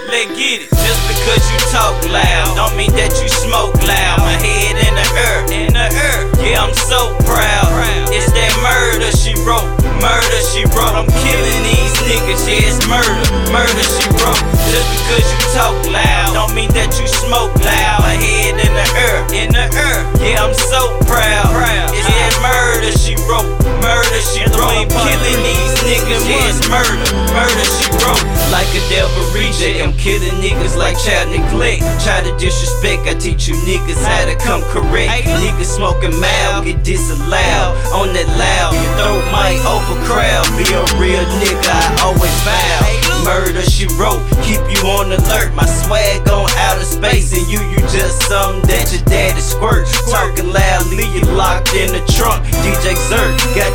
let's get it. Just because you talk loud, don't mean that you smoke loud. My head in the air, yeah, I'm so proud. It's that murder she wrote, murder she wrote. I'm killing these niggas, yeah, it's murder, murder she wrote. Just because you talk loud, don't mean that you smoke loud. My head in the air, yeah, I'm so proud. It's that murder she wrote, murder she wrote. I'm killing these niggas, yeah, it's murder, murder she wrote. Like a devil reject, I'm killing niggas like child neglect. Try to disrespect, I teach you niggas how to come correct. Niggas smoking mild, get disallowed. On that loud, your throat might overcrowd. Be a real nigga, I always vow. Murder she wrote, keep you on alert. My swag on outer space, and you just something that your daddy squirt. Talking loud, leave you locked in the trunk. DJ Zerk got